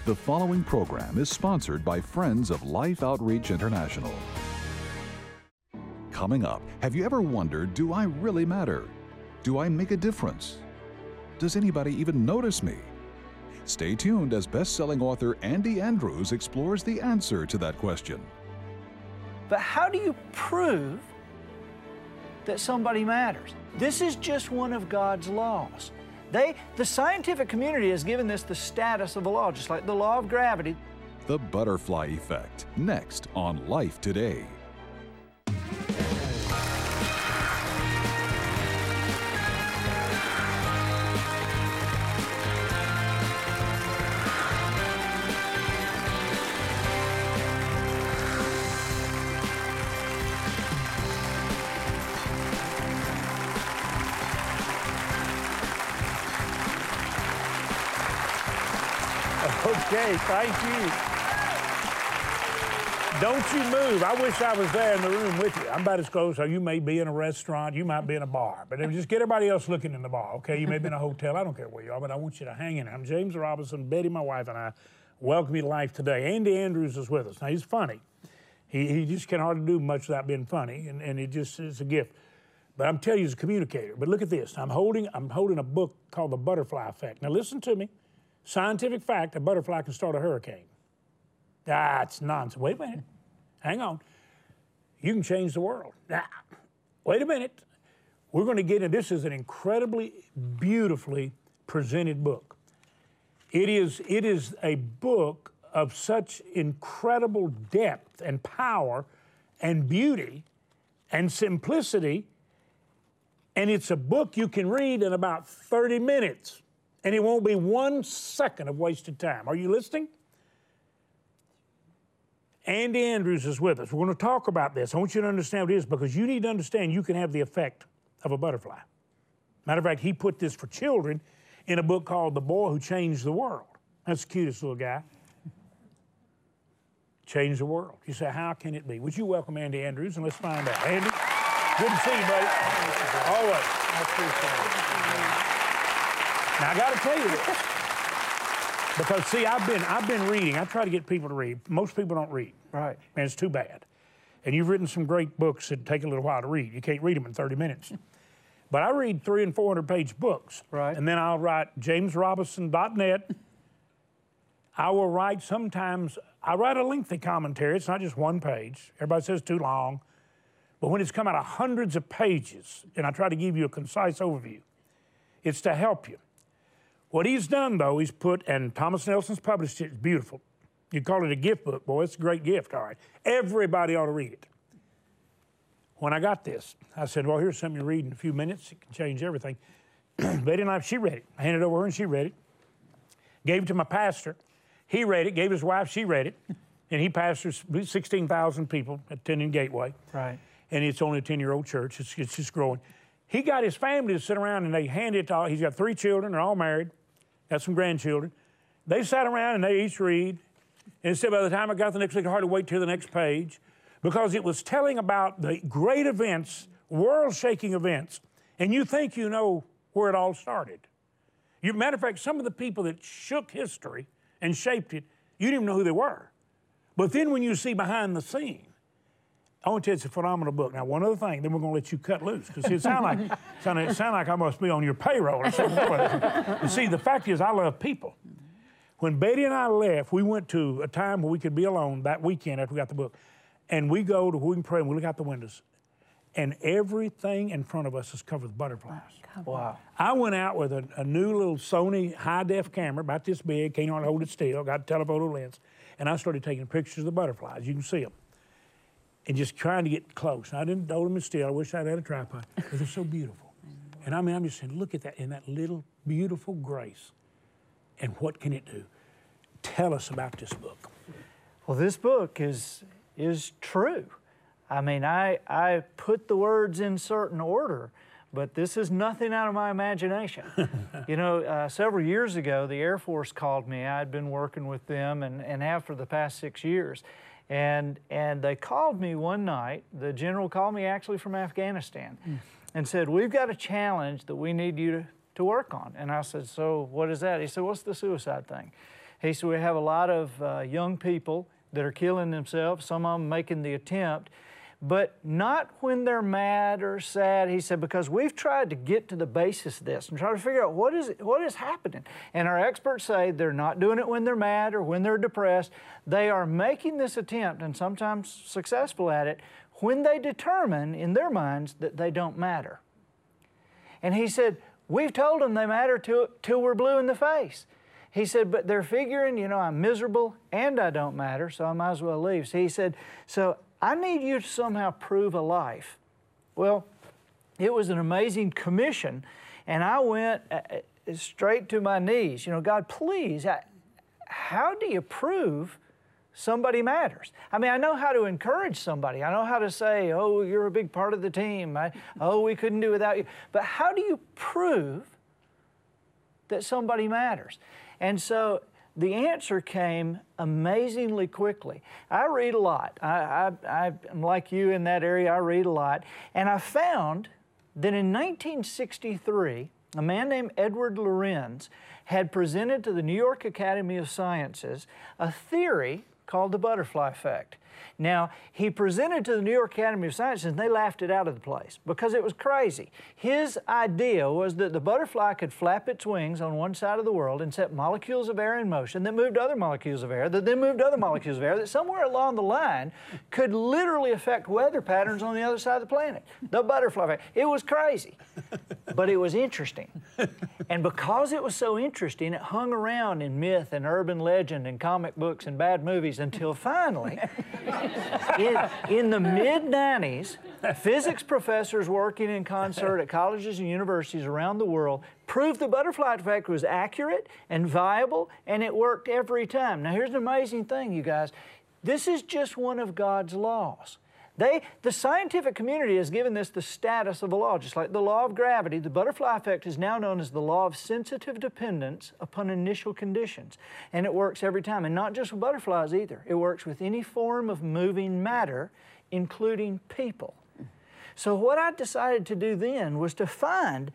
The following program is sponsored by Friends of Life Outreach International. Coming up, have you ever wondered, do I really matter? Do I make a difference? Does anybody even notice me? Stay tuned as best-selling author Andy Andrews explores the answer to that question. But how do you prove that somebody matters? This is just one of God's laws. The scientific community has given this the status of a law, just like the law of gravity. The Butterfly Effect, next on Life Today. Okay, thank you. Don't you move. I wish I was there in the room with you. I'm about as close as you may be in a restaurant, you might be in a bar, but just get everybody else looking in the bar, okay? You may be in a hotel, I don't care where you are, but I want you to hang in. I'm James Robinson, Betty, my wife, and I welcome you to Life Today. Andy Andrews is with us. Now, he's funny. He just can hardly do much without being funny, and it just is a gift. But I'm telling you, he's a communicator. But look at this. I'm holding a book called The Butterfly Effect. Now, listen to me. Scientific fact, a butterfly can start a hurricane. It's nonsense. Wait a minute. Hang on. You can change the world. Wait a minute. We're going to get into this. Is an incredibly beautifully presented book. It is a book of such incredible depth and power and beauty and simplicity, and it's a book you can read in about 30 minutes. And it won't be 1 second of wasted time. Are you listening? Andy Andrews is with us. We're going to talk about this. I want you to understand what it is, because you need to understand you can have the effect of a butterfly. Matter of fact, he put this for children in a book called The Boy Who Changed the World. That's the cutest little guy. Changed the world. You say, how can it be? Would you welcome Andy Andrews, and let's find out. Andy, good to see you, buddy. Always. I appreciate it. Now, I got to tell you this, because, see, I've been reading. I try to get people to read. Most people don't read. Right. And it's too bad. And you've written some great books that take a little while to read. You can't read them in 30 minutes. But I read 300- and 400-page books. Right. And then I'll write jamesrobinson.net. I will write sometimes, I write a lengthy commentary. It's not just one page. Everybody says too long. But when it's come out of hundreds of pages, and I try to give you a concise overview, it's to help you. What he's done, though, he's put, and Thomas Nelson's published it, it's beautiful. You call it a gift book, boy, it's a great gift, all right. Everybody ought to read it. When I got this, I said, well, here's something you read in a few minutes. It can change everything. Betty and I, she read it. I handed it over her, and she read it. Gave it to my pastor. He read it, gave his wife, she read it. And he pastors 16,000 people attending Gateway. Right. And it's only a 10-year-old church. It's just growing. He got his family to sit around, and they handed it to all. He's got 3 children. They're all married. Got some grandchildren. They sat around, and they each read. And instead, by the time I got the next week, I had to wait till the next page, because it was telling about the great events, world-shaking events, and you think you know where it all started. Matter of fact, some of the people that shook history and shaped it, you didn't even know who they were. But then when you see behind the scene, I want to tell you, it's a phenomenal book. Now, one other thing, then we're going to let you cut loose, because it sound like I must be on your payroll or something. But see, the fact is, I love people. When Betty and I left, we went to a time where we could be alone that weekend after we got the book. And we go to where we can pray, and we look out the windows. And everything in front of us is covered with butterflies. Wow. I went out with a new little Sony high-def camera, about this big, can't hardly hold it still, got a telephoto lens, and I started taking pictures of the butterflies. You can see them. And just trying to get close. I didn't hold them still. I wish I'd had a tripod, because they're so beautiful. And I mean, I'm just saying, look at that, in that little beautiful grace. And what can it do? Tell us about this book. Well, this book is true. I mean, I put the words in certain order, but this is nothing out of my imagination. You know, several years ago, the Air Force called me. I'd been working with them and have for the past 6 years. And they called me one night. The general called me actually from Afghanistan and said, we've got a challenge that we need you to work on. And I said, so what is that? He said, what's the suicide thing? He said, we have a lot of young people that are killing themselves, some of them making the attempt, but not when they're mad or sad. He said, because we've tried to get to the basis of this and try to figure out what is happening. And our experts say they're not doing it when they're mad or when they're depressed. They are making this attempt, and sometimes successful at it, when they determine in their minds that they don't matter. And he said, we've told them they matter till we're blue in the face. He said, but they're figuring, you know, I'm miserable and I don't matter, so I might as well leave. So he said, so I need you to somehow prove a life. Well, it was an amazing commission, and I went straight to my knees. You know, God, please, how do you prove somebody matters? I mean, I know how to encourage somebody. I know how to say, oh, you're a big part of the team. Oh, we couldn't do without you. But how do you prove that somebody matters? And so the answer came amazingly quickly. I read a lot. I'm like you in that area. I read a lot. And I found that in 1963, a man named Edward Lorenz had presented to the New York Academy of Sciences a theory called the butterfly effect. Now, he presented to the New York Academy of Sciences, and they laughed it out of the place because it was crazy. His idea was that the butterfly could flap its wings on one side of the world and set molecules of air in motion that moved other molecules of air, that then moved other molecules of air, that somewhere along the line could literally affect weather patterns on the other side of the planet. The butterfly effect. It was crazy, but it was interesting. And because it was so interesting, it hung around in myth and urban legend and comic books and bad movies until finally, in the mid-90s, physics professors working in concert at colleges and universities around the world proved the butterfly effect was accurate and viable, and it worked every time. Now, here's an amazing thing, you guys. This is just one of God's laws. The scientific community has given this the status of a law. Just like the law of gravity, the butterfly effect is now known as the law of sensitive dependence upon initial conditions. And it works every time. And not just with butterflies either. It works with any form of moving matter, including people. So what I decided to do then was to find,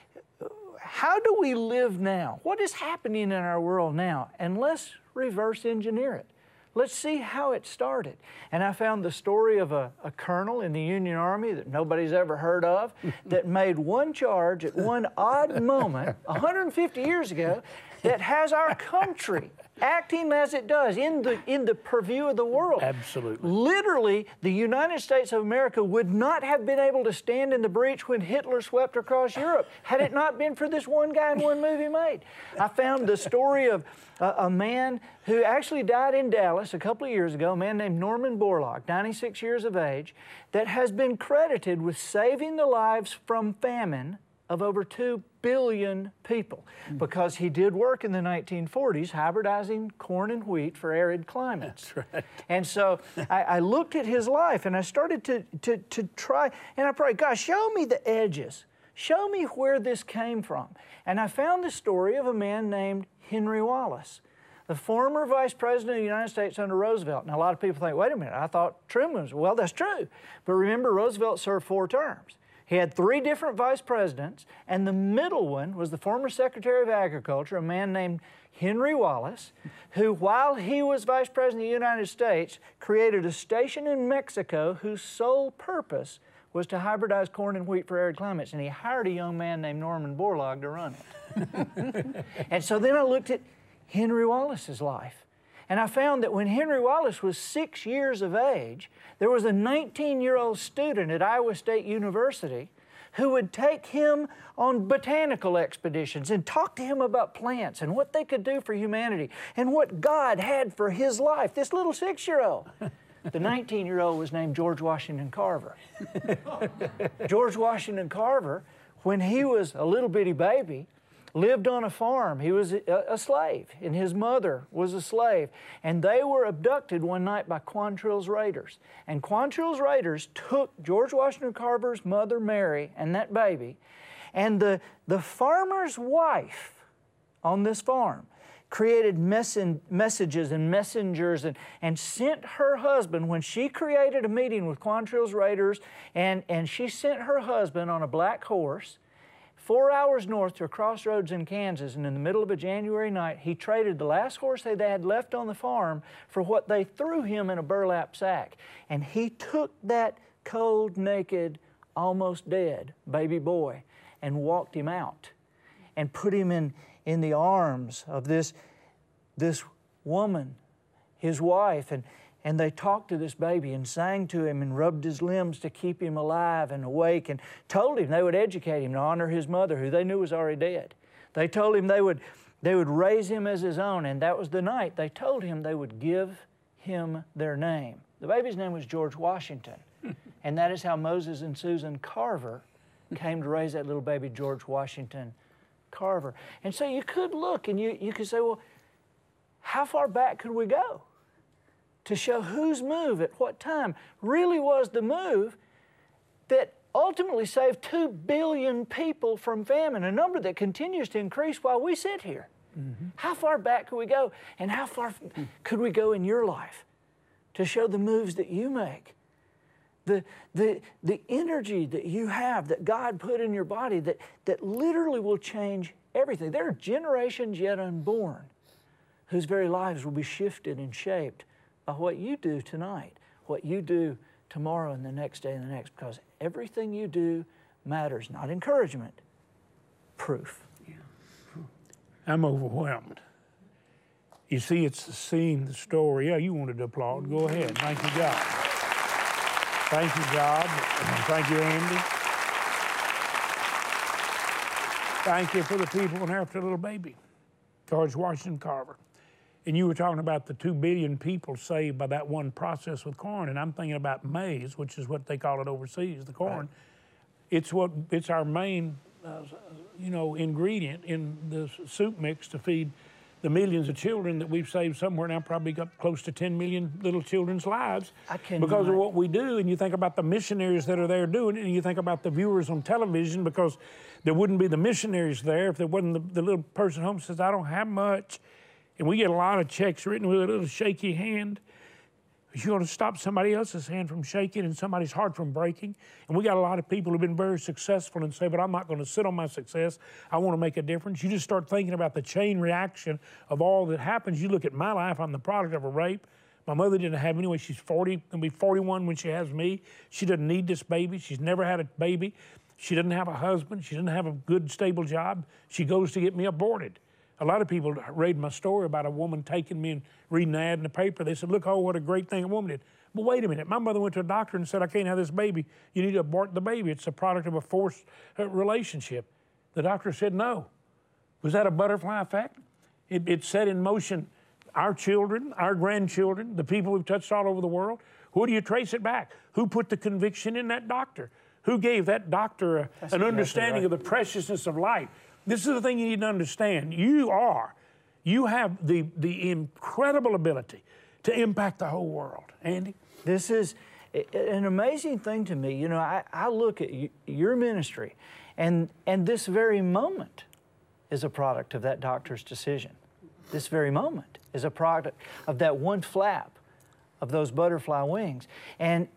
how do we live now? What is happening in our world now? And let's reverse engineer it. Let's see how it started. And I found the story of a colonel in the Union Army that nobody's ever heard of that made one charge at one odd moment 150 years ago that has our country acting as it does in the purview of the world. Absolutely. Literally, the United States of America would not have been able to stand in the breach when Hitler swept across Europe had it not been for this one guy and one movie made. I found the story of a man who actually died in Dallas a couple of years ago, a man named Norman Borlaug, 96 years of age, that has been credited with saving the lives from famine of over 2 billion people because he did work in the 1940s hybridizing corn and wheat for arid climates. That's right. And so I looked at his life and I started to try, and I prayed, God, show me the edges. Show me where this came from. And I found the story of a man named Henry Wallace, the former Vice President of the United States under Roosevelt. Now, a lot of people think, wait a minute, I thought Truman was, well, that's true. But remember, Roosevelt served 4 terms. He had 3 different vice presidents, and the middle one was the former Secretary of Agriculture, a man named Henry Wallace, who, while he was Vice President of the United States, created a station in Mexico whose sole purpose was to hybridize corn and wheat for arid climates, and he hired a young man named Norman Borlaug to run it. And so then I looked at Henry Wallace's life. And I found that when Henry Wallace was 6 years of age, there was a 19-year-old student at Iowa State University who would take him on botanical expeditions and talk to him about plants and what they could do for humanity and what God had for his life, this little 6-year-old. The 19-year-old was named George Washington Carver. George Washington Carver, when he was a little bitty baby, lived on a farm. He was a slave, and his mother was a slave. And they were abducted one night by Quantrill's raiders. And Quantrill's raiders took George Washington Carver's mother, Mary, and that baby, and the farmer's wife on this farm created messages and messengers and sent her husband, when she created a meeting with Quantrill's raiders, and she sent her husband on a black horse 4 hours north to a crossroads in Kansas, and in the middle of a January night, he traded the last horse they had left on the farm for what they threw him in a burlap sack. And he took that cold, naked, almost dead baby boy and walked him out and put him in the arms of this woman, his wife, and they talked to this baby and sang to him and rubbed his limbs to keep him alive and awake, and told him they would educate him to honor his mother, who they knew was already dead. They told him they would raise him as his own, and that was the night they told him they would give him their name. The baby's name was George Washington, and that is how Moses and Susan Carver came to raise that little baby, George Washington Carver. And so you could look and you could say, well, how far back could we go to show whose move at what time really was the move that ultimately saved 2 billion people from famine, a number that continues to increase while we sit here? Mm-hmm. How far back could we go, and how far could we go in your life to show the moves that you make, the energy that you have, that God put in your body, that literally will change everything? There are generations yet unborn whose very lives will be shifted and shaped by what you do tonight, what you do tomorrow and the next day and the next, because everything you do matters. Not encouragement, proof. Yeah. I'm overwhelmed. You see, it's the scene, the story. Yeah, you wanted to applaud. Go ahead. Thank you, God. Thank you, God. Thank you, Andy. Thank you for the people and after the little baby, George Washington Carver. And you were talking about the 2 billion people saved by that one process with corn, and I'm thinking about maize, which is what they call it overseas, the corn. Right. It's our main, ingredient in the soup mix to feed the millions of children that we've saved somewhere now, probably got close to 10 million little children's lives because of what we do. And you think about the missionaries that are there doing it, and you think about the viewers on television, because there wouldn't be the missionaries there if there wasn't the little person home says, I don't have much. And we get a lot of checks written with a little shaky hand. You're going to stop somebody else's hand from shaking and somebody's heart from breaking. And we got a lot of people who've been very successful and say, but I'm not going to sit on my success. I want to make a difference. You just start thinking about the chain reaction of all that happens. You look at my life, I'm the product of a rape. My mother didn't have anyway. She's 40, going to be 41 when she has me. She doesn't need this baby. She's never had a baby. She doesn't have a husband. She doesn't have a good, stable job. She goes to get me aborted. A lot of people read my story about a woman taking me and reading an ad in the paper. They said, look, oh, what a great thing a woman did. But wait a minute. My mother went to a doctor and said, I can't have this baby. You need to abort the baby. It's a product of a forced relationship. The doctor said no. Was that a butterfly effect? It set in motion our children, our grandchildren, the people we've touched all over the world. Who do you trace it back? Who put the conviction in that doctor? Who gave that doctor an understanding of the preciousness of life? This is the thing you need to understand. You have the incredible ability to impact the whole world. Andy? This is an amazing thing to me. You know, I look at your ministry, and this very moment is a product of that doctor's decision. This very moment is a product of that one flap of those butterfly wings. And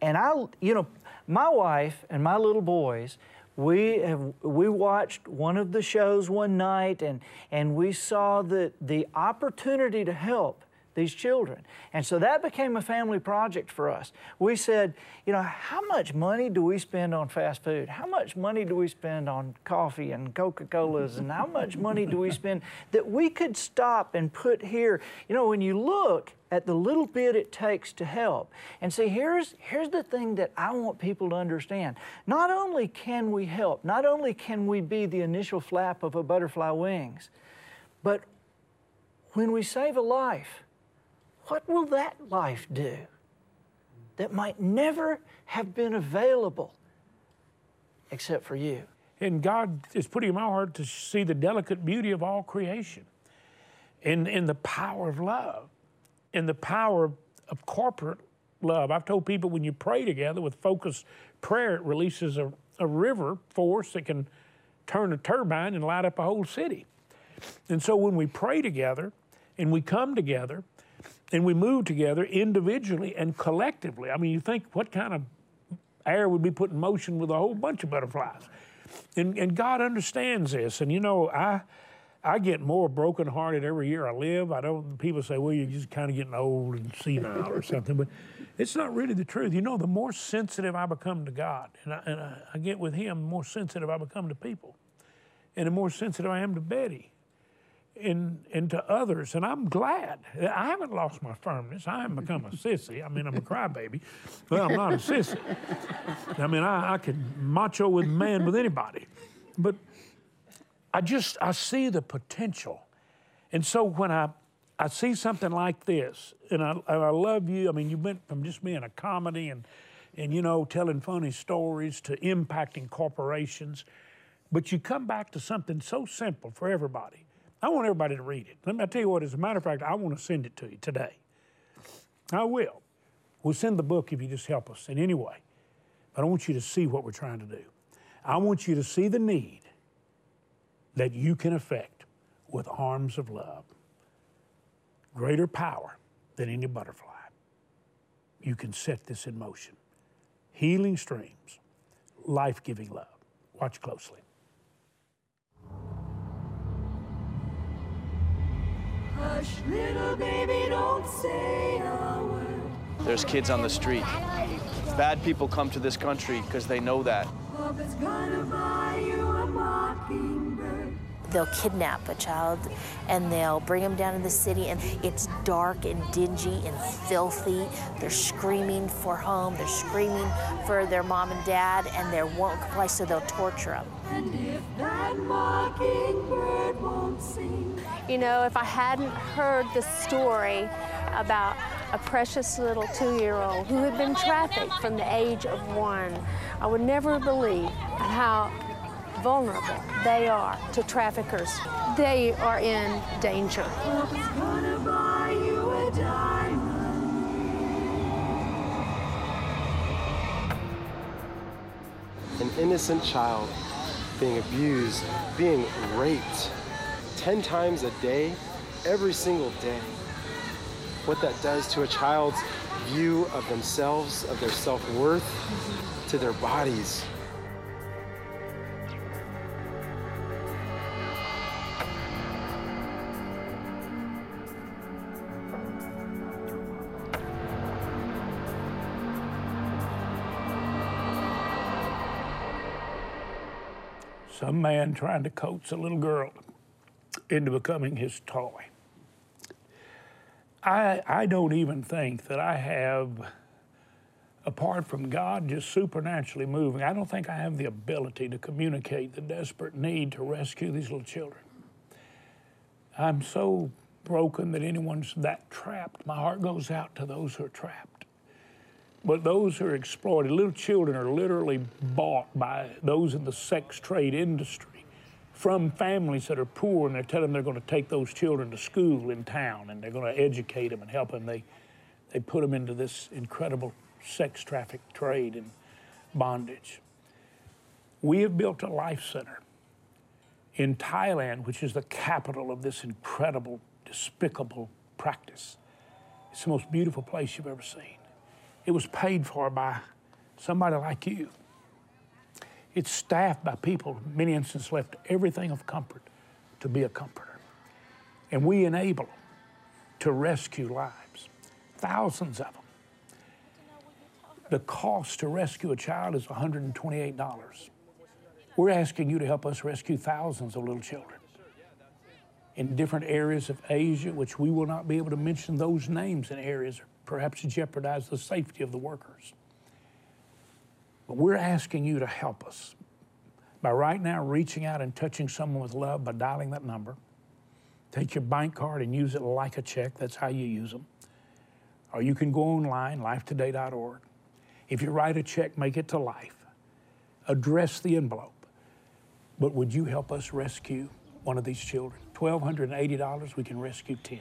my wife and my little boys, we watched one of the shows one night, and we saw the opportunity to help these children. And so that became a family project for us. We said, you know, how much money do we spend on fast food? How much money do we spend on coffee and Coca-Colas? And how much money do we spend that we could stop and put here? You know, when you look at the little bit it takes to help. And see, here's the thing that I want people to understand. Not only can we help, not only can we be the initial flap of a butterfly wings, but when we save a life, what will that life do that might never have been available except for you? And God is putting in my heart to see the delicate beauty of all creation and the power of love and the power of corporate love. I've told people when you pray together with focused prayer, it releases a river force that can turn a turbine and light up a whole city. And so when we pray together and we come together and we move together individually and collectively, I mean, you think what kind of air would be put in motion with a whole bunch of butterflies? And God understands this. And you know, I get more brokenhearted every year I live. People say, well, you're just kind of getting old and senile or something, but it's not really the truth. You know, the more sensitive I become to God, and I get with Him, the more sensitive I become to people. And the more sensitive I am to Betty and to others. And I'm glad. I haven't lost my firmness. I haven't become a sissy. I mean, I'm a crybaby, but I'm not a sissy. I mean, I can macho with man with anybody. But I see the potential. And so when I see something like this, and I love you, I mean, you went from just being a comedy and you know, telling funny stories to impacting corporations, but you come back to something so simple for everybody. I want everybody to read it. Let me tell you what, as a matter of fact, I want to send it to you today. I will. We'll send the book if you just help us in any way. But I want you to see what we're trying to do. I want you to see the need that you can affect with arms of love. Greater power than any butterfly. You can set this in motion. Healing streams, life-giving love. Watch closely. Hush, little baby, don't say a word. There's kids on the street. Bad people come to this country because they know that. Papa's gonna buy you a mockingbird. They'll kidnap a child and they'll bring them down to the city, and it's dark and dingy and filthy. They're screaming for home, they're screaming for their mom and dad, and they won't comply, so they'll torture them. And if that mockingbird won't sing. You know, if I hadn't heard the story about a precious little 2-year-old who had been trafficked from the age of 1, I would never believe how vulnerable they are to traffickers. They are in danger. Papa's gonna buy you a diamond. An innocent child being abused, being raped 10 times a day, every single day. What that does to a child's view of themselves, of their self-worth, to their bodies. Some man trying to coax a little girl into becoming his toy. I don't even think that I have, apart from God just supernaturally moving, I don't think I have the ability to communicate the desperate need to rescue these little children. I'm so broken that anyone's that trapped. My heart goes out to those who are trapped. But those who are exploited, little children are literally bought by those in the sex trade industry from families that are poor, and they're telling them they're going to take those children to school in town and they're going to educate them and help them. They put them into this incredible sex traffic trade and bondage. We have built a life center in Thailand, which is the capital of this incredible, despicable practice. It's the most beautiful place you've ever seen. It was paid for by somebody like you. It's staffed by people, in many instances, left everything of comfort to be a comforter. And we enable them to rescue lives, thousands of them. The cost to rescue a child is $128. We're asking you to help us rescue thousands of little children in different areas of Asia, which we will not be able to mention those names in areas perhaps to jeopardize the safety of the workers. But we're asking you to help us by right now reaching out and touching someone with love by dialing that number. Take your bank card and use it like a check. That's how you use them. Or you can go online, lifetoday.org. If you write a check, make it to Life. Address the envelope. But would you help us rescue one of these children? $1,280, we can rescue 10.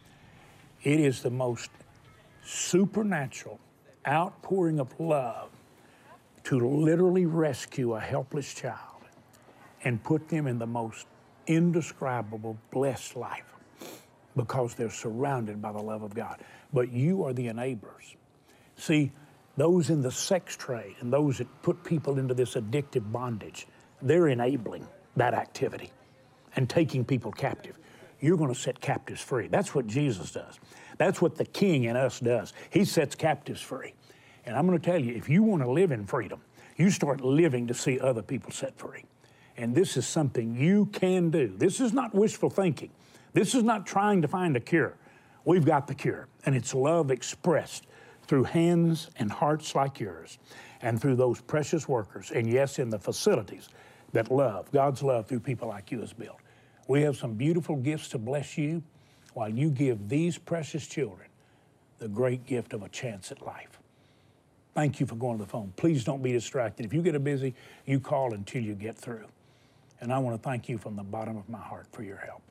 It is the most supernatural outpouring of love to literally rescue a helpless child and put them in the most indescribable, blessed life because they're surrounded by the love of God. But you are the enablers. See, those in the sex trade and those that put people into this addictive bondage, they're enabling that activity and taking people captive. You're going to set captives free. That's what Jesus does. That's what the King in us does. He sets captives free. And I'm going to tell you, if you want to live in freedom, you start living to see other people set free. And this is something you can do. This is not wishful thinking. This is not trying to find a cure. We've got the cure, and it's love expressed through hands and hearts like yours, and through those precious workers, and yes, in the facilities that love, God's love through people like you is built. We have some beautiful gifts to bless you while you give these precious children the great gift of a chance at life. Thank you for going to the phone. Please don't be distracted. If you get busy, you call until you get through. And I want to thank you from the bottom of my heart for your help.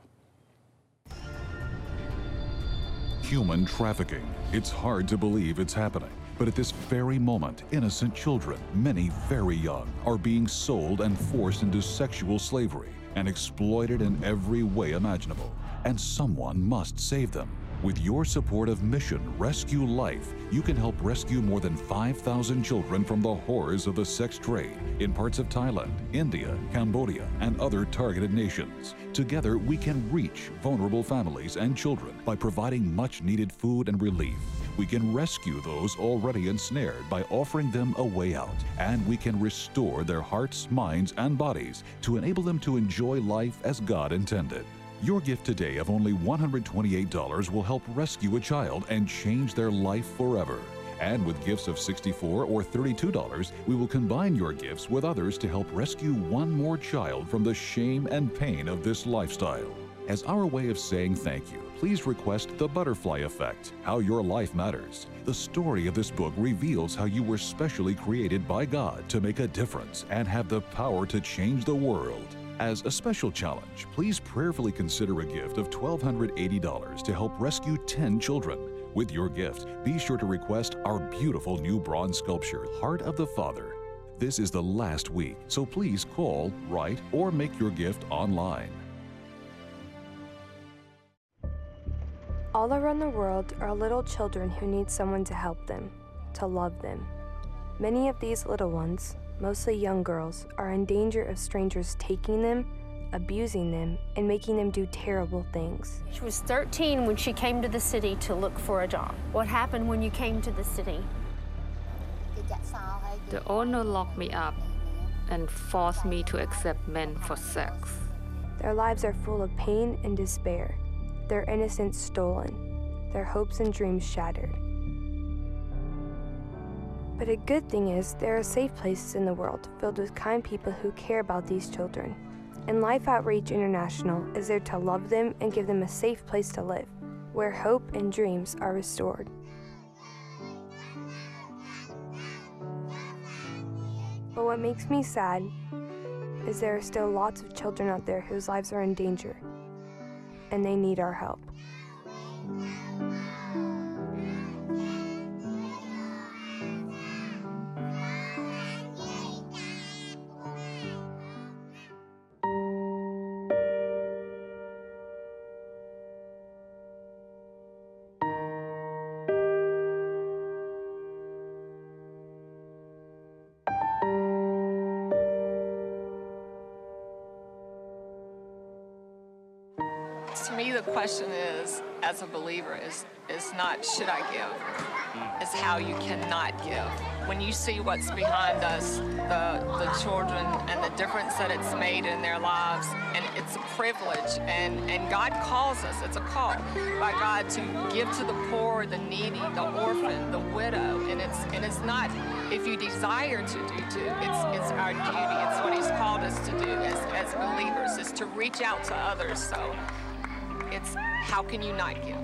Human trafficking. It's hard to believe it's happening. But at this very moment, innocent children, many very young, are being sold and forced into sexual slavery and exploited in every way imaginable. And someone must save them. With your support of Mission Rescue Life, you can help rescue more than 5,000 children from the horrors of the sex trade in parts of Thailand, India, Cambodia, and other targeted nations. Together, we can reach vulnerable families and children by providing much-needed food and relief. We can rescue those already ensnared by offering them a way out, and we can restore their hearts, minds, and bodies to enable them to enjoy life as God intended. Your gift today of only $128 will help rescue a child and change their life forever. And with gifts of $64 or $32, we will combine your gifts with others to help rescue one more child from the shame and pain of this lifestyle. As our way of saying thank you, please request The Butterfly Effect, How Your Life Matters. The story of this book reveals how you were specially created by God to make a difference and have the power to change the world. As a special challenge, please prayerfully consider a gift of $1,280 to help rescue 10 children. With your gift, be sure to request our beautiful new bronze sculpture, Heart of the Father. This is the last week, so please call, write, or make your gift online. All around the world are little children who need someone to help them, to love them. Many of these little ones, mostly young girls, are in danger of strangers taking them, abusing them, and making them do terrible things. She was 13 when she came to the city to look for a job. What happened when you came to the city? The owner locked me up and forced me to accept men for sex. Their lives are full of pain and despair, their innocence stolen, their hopes and dreams shattered. But a good thing is there are safe places in the world filled with kind people who care about these children. And Life Outreach International is there to love them and give them a safe place to live, where hope and dreams are restored. But what makes me sad is there are still lots of children out there whose lives are in danger, and they need our help. To me, the question is, as a believer, is not should I give, it's how you cannot give. When you see what's behind us, the children and the difference that it's made in their lives, and it's a privilege, and God calls us, it's a call by God to give to the poor, the needy, the orphan, the widow, and it's not if you desire to do it's our duty, it's what He's called us to do as believers, is to reach out to others. So it's how can you not give?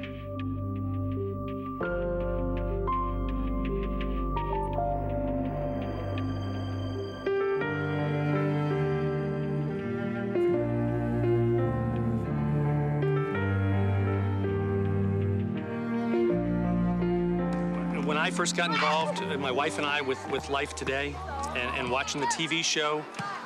When I first got involved, my wife and I, with Life Today and watching the TV show,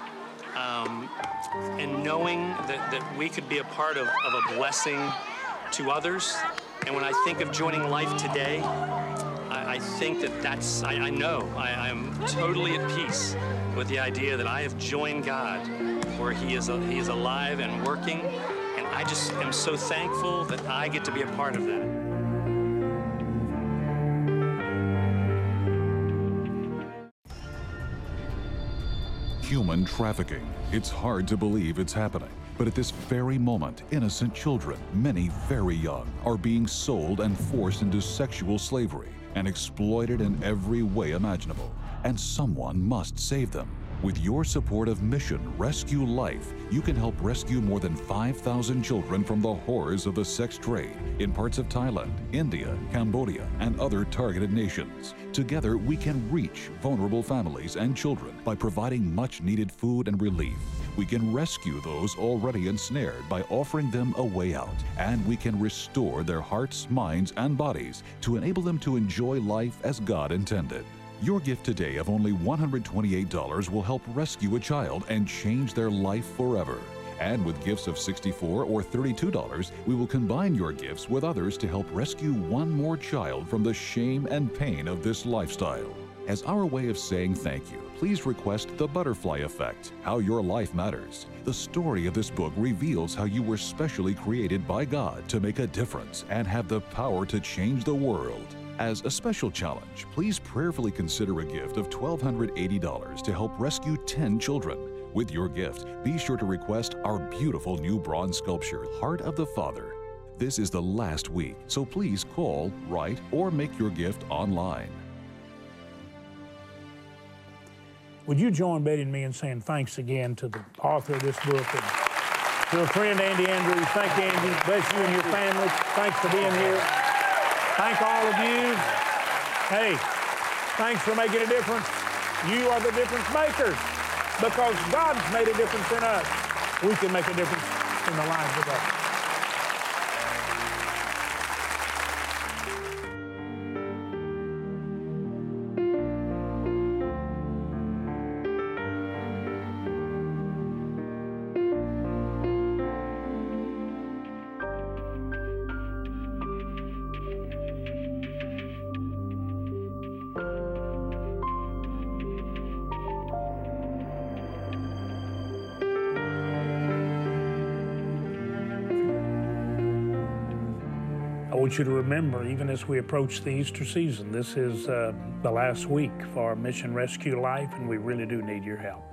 and knowing that we could be a part of a blessing to others. And when I think of joining Life Today, I I think I know I am totally at peace with the idea that I have joined God, where He is alive and working, and I just am so thankful that I get to be a part of that. Human trafficking. It's hard to believe it's happening. But at this very moment, innocent children, many very young, are being sold and forced into sexual slavery and exploited in every way imaginable. And someone must save them. With your support of Mission Rescue Life, you can help rescue more than 5,000 children from the horrors of the sex trade in parts of Thailand, India, Cambodia, and other targeted nations. Together, we can reach vulnerable families and children by providing much-needed food and relief. We can rescue those already ensnared by offering them a way out, and we can restore their hearts, minds, and bodies to enable them to enjoy life as God intended. Your gift today of only $128 will help rescue a child and change their life forever. And with gifts of $64 or $32, we will combine your gifts with others to help rescue one more child from the shame and pain of this lifestyle. As our way of saying thank you, please request The Butterfly Effect, How Your Life Matters. The story of this book reveals how you were specially created by God to make a difference and have the power to change the world. As a special challenge, please prayerfully consider a gift of $1,280 to help rescue 10 children. With your gift, be sure to request our beautiful new bronze sculpture, Heart of the Father. This is the last week, so please call, write, or make your gift online. Would you join Betty and me in saying thanks again to the author of this book and to a friend, Andy Andrews. Thank you, Andy. Bless you and your family. Thanks for being here. Thank all of you. Hey, thanks for making a difference. You are the difference makers. Because God's made a difference in us, we can make a difference in the lives of others. I want you to remember, even as we approach the Easter season, this is the last week for our Mission Rescue Life, and we really do need your help.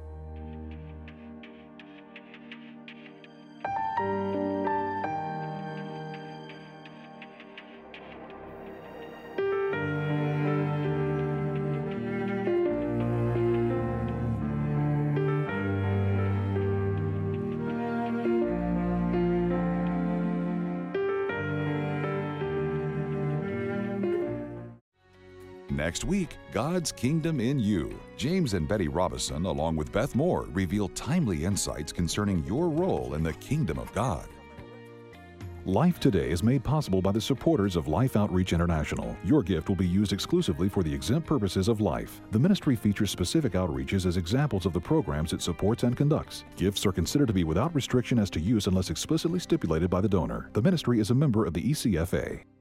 Next week, God's Kingdom in You. James and Betty Robison, along with Beth Moore, reveal timely insights concerning your role in the Kingdom of God. Life Today is made possible by the supporters of Life Outreach International. Your gift will be used exclusively for the exempt purposes of life. The ministry features specific outreaches as examples of the programs it supports and conducts. Gifts are considered to be without restriction as to use unless explicitly stipulated by the donor. The ministry is a member of the ECFA.